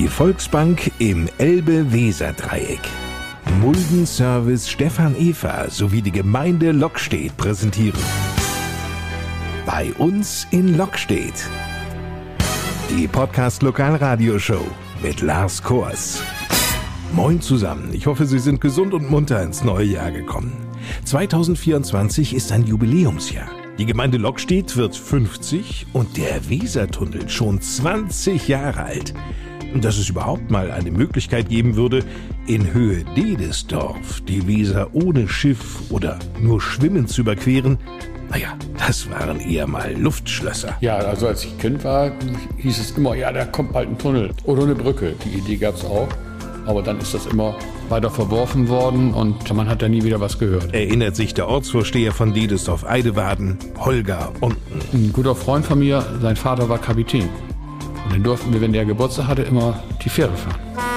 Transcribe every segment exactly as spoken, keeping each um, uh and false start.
Die Volksbank im Elbe-Weser-Dreieck. Muldenservice Stefan Efer sowie die Gemeinde Lockstedt präsentieren. Bei uns in Lockstedt. Die Podcast-Lokalradioshow mit Lars Kors. Moin zusammen, ich hoffe, Sie sind gesund und munter ins neue Jahr gekommen. zwanzig vierundzwanzig ist ein Jubiläumsjahr. Die Gemeinde Lockstedt wird fünfzig und der Wesertunnel schon zwanzig Jahre alt. Dass es überhaupt mal eine Möglichkeit geben würde, in Höhe Dedesdorf die Weser ohne Schiff oder nur schwimmend zu überqueren, naja, das waren eher mal Luftschlösser. Ja, also als ich Kind war, hieß es immer, ja, da kommt bald ein Tunnel oder eine Brücke. Die Idee gab es auch, aber dann ist das immer weiter verworfen worden und man hat da nie wieder was gehört. Erinnert sich der Ortsvorsteher von Dedesdorf-Eidewaden, Holger Onken. Ein guter Freund von mir, sein Vater war Kapitän. Und dann durften wir, wenn der Geburtstag hatte, immer die Fähre fahren.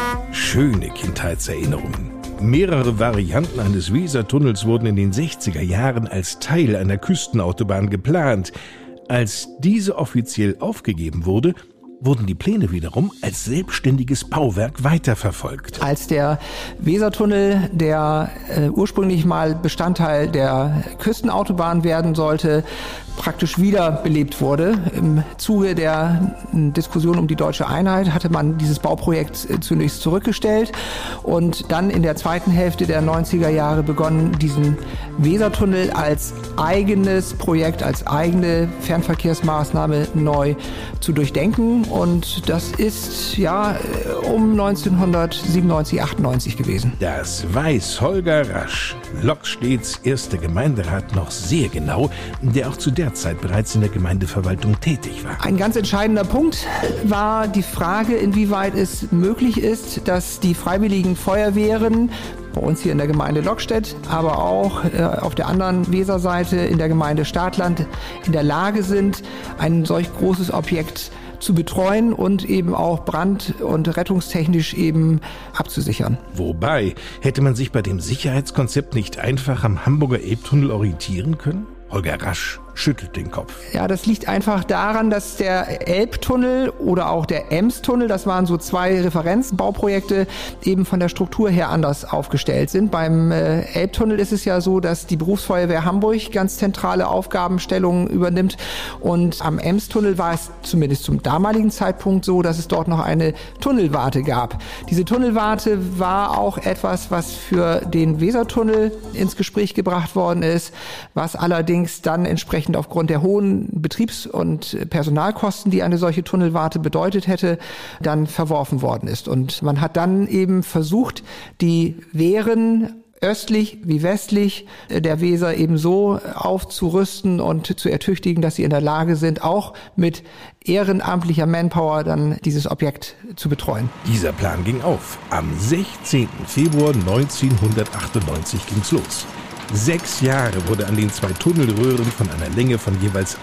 Schöne Kindheitserinnerungen. Mehrere Varianten eines Wesertunnels wurden in den sechziger Jahren als Teil einer Küstenautobahn geplant. Als diese offiziell aufgegeben wurde, wurden die Pläne wiederum als selbstständiges Bauwerk weiterverfolgt. Als der Wesertunnel, der äh, ursprünglich mal Bestandteil der Küstenautobahn werden sollte, praktisch wiederbelebt wurde. Im Zuge der Diskussion um die deutsche Einheit hatte man dieses Bauprojekt zunächst zurückgestellt und dann in der zweiten Hälfte der neunziger Jahre begonnen, diesen Wesertunnel als eigenes Projekt, als eigene Fernverkehrsmaßnahme neu zu durchdenken. Und das ist ja um neunzehnhundertsiebenundneunzig, achtundneunzig gewesen. Das weiß Holger Rasch, Lockstedts erster Gemeinderat, noch sehr genau, der auch zu der Zeit bereits in der Gemeindeverwaltung tätig war. Ein ganz entscheidender Punkt war die Frage, inwieweit es möglich ist, dass die freiwilligen Feuerwehren bei uns hier in der Gemeinde Lockstedt, aber auch äh, auf der anderen Weserseite in der Gemeinde Stadtland in der Lage sind, ein solch großes Objekt zu betreuen und eben auch brand- und rettungstechnisch eben abzusichern. Wobei, hätte man sich bei dem Sicherheitskonzept nicht einfach am Hamburger Elbtunnel orientieren können? Holger Rasch schüttelt den Kopf. Ja, das liegt einfach daran, dass der Elbtunnel oder auch der Emstunnel, das waren so zwei Referenzbauprojekte, eben von der Struktur her anders aufgestellt sind. Beim äh, Elbtunnel ist es ja so, dass die Berufsfeuerwehr Hamburg ganz zentrale Aufgabenstellungen übernimmt und am Emstunnel war es zumindest zum damaligen Zeitpunkt so, dass es dort noch eine Tunnelwarte gab. Diese Tunnelwarte war auch etwas, was für den Wesertunnel ins Gespräch gebracht worden ist, was allerdings dann entsprechend aufgrund der hohen Betriebs- und Personalkosten, die eine solche Tunnelwarte bedeutet hätte, dann verworfen worden ist. Und man hat dann eben versucht, die Wehren östlich wie westlich der Weser eben so aufzurüsten und zu ertüchtigen, dass sie in der Lage sind, auch mit ehrenamtlicher Manpower dann dieses Objekt zu betreuen. Dieser Plan ging auf. Am sechzehnten Februar neunzehnhundertachtundneunzig ging's los. Sechs Jahre wurde an den zwei Tunnelröhren von einer Länge von jeweils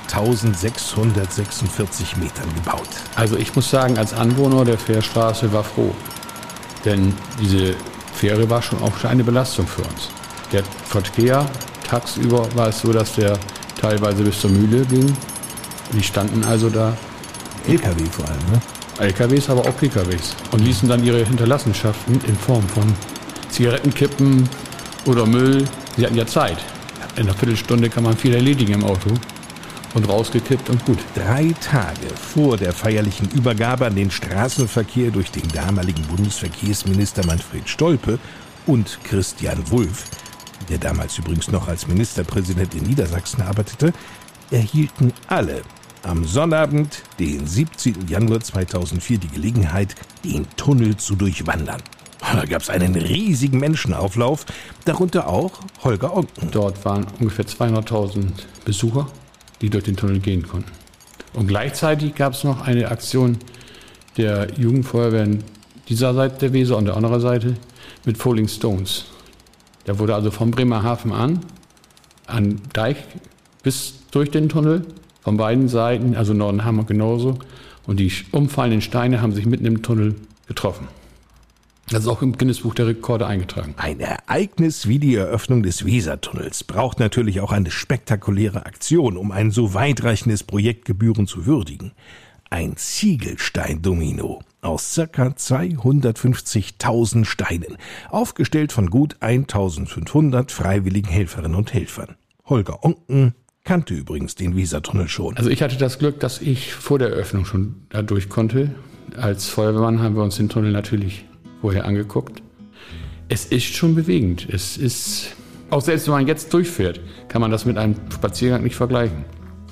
eintausendsechshundertsechsundvierzig Metern gebaut. Also ich muss sagen, als Anwohner der Fährstraße war froh, denn diese Fähre war schon auch eine Belastung für uns. Der Verkehr tagsüber war es so, dass der teilweise bis zur Mühle ging. Die standen also da. L K W vor allem, ne? L K Ws, aber auch P K Ws. Und ließen dann ihre Hinterlassenschaften in Form von Zigarettenkippen oder Müll. Sie hatten ja Zeit. In einer Viertelstunde kann man viel erledigen im Auto. Und rausgekippt und gut. Drei Tage vor der feierlichen Übergabe an den Straßenverkehr durch den damaligen Bundesverkehrsminister Manfred Stolpe und Christian Wulff, der damals übrigens noch als Ministerpräsident in Niedersachsen arbeitete, erhielten alle am Sonnabend, den siebzehnten Januar zweitausendvier, die Gelegenheit, den Tunnel zu durchwandern. Da gab es einen riesigen Menschenauflauf, darunter auch Holger Onken. Dort waren ungefähr zweihunderttausend Besucher, die durch den Tunnel gehen konnten. Und gleichzeitig gab es noch eine Aktion der Jugendfeuerwehren dieser Seite der Weser und der anderen Seite mit Falling Stones. Da wurde also vom Bremerhaven an, an Deich bis durch den Tunnel, von beiden Seiten, also Norden Hamburg genauso. Und die umfallenden Steine haben sich mitten im Tunnel getroffen. Das ist auch im Guinness-Buch der Rekorde eingetragen. Ein Ereignis wie die Eröffnung des Wesertunnels braucht natürlich auch eine spektakuläre Aktion, um ein so weitreichendes Projekt gebührend zu würdigen. Ein Ziegelstein-Domino. aus ca. zweihundertfünfzigtausend Steinen, aufgestellt von gut eintausendfünfhundert freiwilligen Helferinnen und Helfern. Holger Oncken kannte übrigens den Wesertunnel schon. Also ich hatte das Glück, dass ich vor der Eröffnung schon da durch konnte. Als Feuerwehrmann haben wir uns den Tunnel natürlich vorher angeguckt. Es ist schon bewegend. Es ist, auch selbst wenn man jetzt durchfährt, kann man das mit einem Spaziergang nicht vergleichen.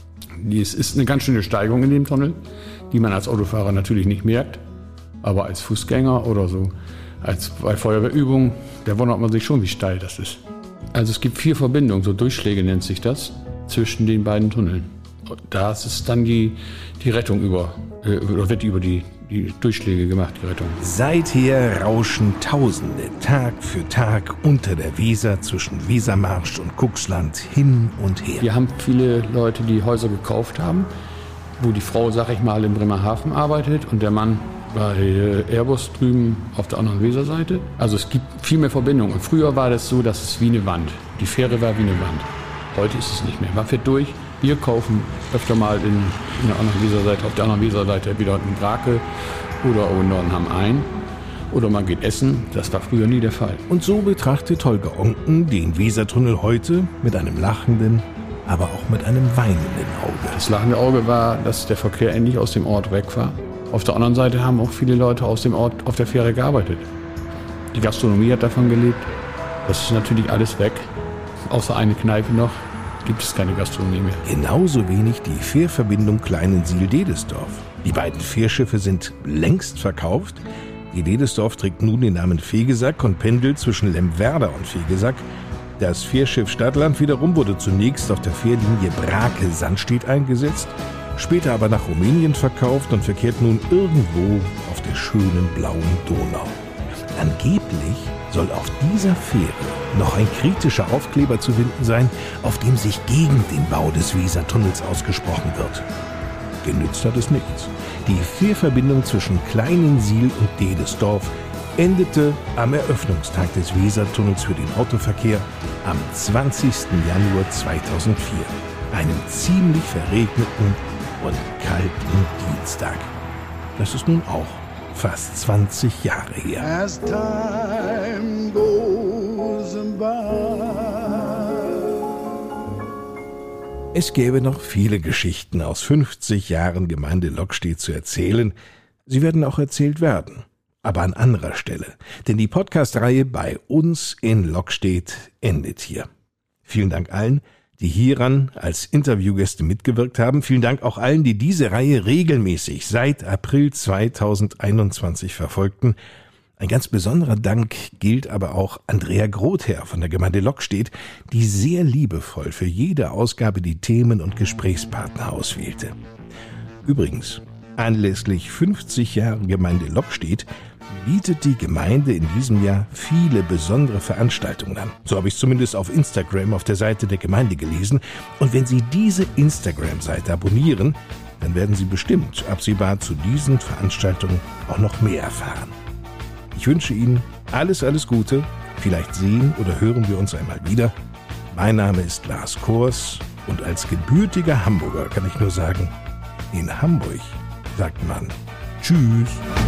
Es ist eine ganz schöne Steigung in dem Tunnel, die man als Autofahrer natürlich nicht merkt. Aber als Fußgänger oder so, als bei Feuerwehrübungen, da wundert man sich schon, wie steil das ist. Also es gibt vier Verbindungen, so Durchschläge nennt sich das, zwischen den beiden Tunneln. Da ist dann die, die Rettung über, äh, oder wird über die, die Durchschläge gemacht, die Rettung. Seither rauschen Tausende Tag für Tag unter der Weser zwischen Wesermarsch und Cuxland hin und her. Wir haben viele Leute, die Häuser gekauft haben, wo die Frau, sag ich mal, in Bremerhaven arbeitet und der Mann bei Airbus drüben auf der anderen Weserseite. Also es gibt viel mehr Verbindungen. Und früher war das so, dass es wie eine Wand. Die Fähre war wie eine Wand. Heute ist es nicht mehr. Man fährt durch. Wir kaufen öfter mal in, in der anderen Weserseite, auf der anderen Weserseite wieder in Brake oder in Nordenham ein. Oder man geht essen. Das war früher nie der Fall. Und so betrachtet Holger Oncken den Wesertunnel heute mit einem lachenden, aber auch mit einem weinenden Auge. Das lachende Auge war, dass der Verkehr endlich aus dem Ort weg war. Auf der anderen Seite haben auch viele Leute aus dem Ort auf der Fähre gearbeitet. Die Gastronomie hat davon gelebt. Das ist natürlich alles weg. Außer eine Kneipe noch gibt es keine Gastronomie mehr. Genauso wenig die Fährverbindung Kleinensiel-Dedesdorf. Die beiden Fährschiffe sind längst verkauft. Die Dedesdorf trägt nun den Namen Vegesack und pendelt zwischen Lemwerder und Vegesack. Das Fährschiff Stadtland wiederum wurde zunächst auf der Fährlinie Brake-Sandstedt eingesetzt, später aber nach Rumänien verkauft und verkehrt nun irgendwo auf der schönen blauen Donau. Angeblich soll auf dieser Fähre noch ein kritischer Aufkleber zu finden sein, auf dem sich gegen den Bau des Wesertunnels ausgesprochen wird. Genützt hat es nichts. Die Fährverbindung zwischen Kleinensiel und Dedesdorf endete am Eröffnungstag des Wesertunnels für den Autoverkehr am zwanzigsten Januar zweitausendvier, einem ziemlich verregneten und kalten Dienstag. Das ist nun auch fast zwanzig Jahre her. As time goes by. Es gäbe noch viele Geschichten aus fünfzig Jahren Gemeinde Lockstedt zu erzählen. Sie werden auch erzählt werden, aber an anderer Stelle. Denn die Podcast-Reihe bei uns in Lockstedt endet hier. Vielen Dank allen, die hieran als Interviewgäste mitgewirkt haben. Vielen Dank auch allen, die diese Reihe regelmäßig seit April zweitausendeinundzwanzig verfolgten. Ein ganz besonderer Dank gilt aber auch Andrea Grother von der Gemeinde Lockstedt, die sehr liebevoll für jede Ausgabe die Themen und Gesprächspartner auswählte. Übrigens, anlässlich fünfzig Jahre Gemeinde Lockstedt bietet die Gemeinde in diesem Jahr viele besondere Veranstaltungen an. So habe ich es zumindest auf Instagram auf der Seite der Gemeinde gelesen. Und wenn Sie diese Instagram-Seite abonnieren, dann werden Sie bestimmt absehbar zu diesen Veranstaltungen auch noch mehr erfahren. Ich wünsche Ihnen alles, alles Gute. Vielleicht sehen oder hören wir uns einmal wieder. Mein Name ist Lars Kors und als gebürtiger Hamburger kann ich nur sagen, in Hamburg sagt man Tschüss.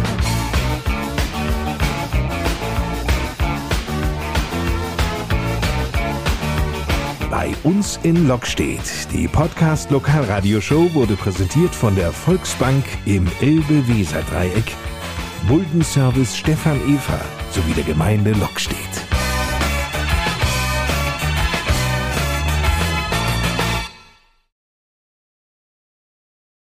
Bei uns in Lockstedt. Die Podcast-Lokalradioshow wurde präsentiert von der Volksbank im Elbe-Weser-Dreieck, Muldenservice Stefan Efer sowie der Gemeinde Lockstedt.